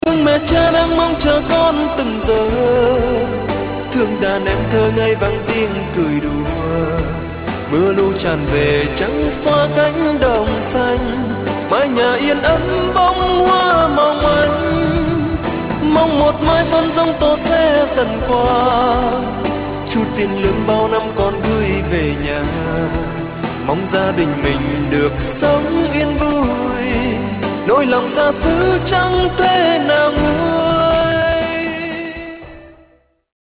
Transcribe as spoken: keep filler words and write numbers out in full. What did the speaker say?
thương mẹ cha đang mong chờ con từng giờ, thương đàn em thơ ngây vang tiếng cười đùa. Mưa lu tràn về trắng xóa cánh đồng xanh, mái nhà yên ấm bông hoa mong manh. Mong một mai cơn giông tố sẽ dần qua, chút tiền lương bao năm con gửi về nhà. Mong gia đình mình được sống yên vui, nỗi lòng xa xứ chẳng thể nào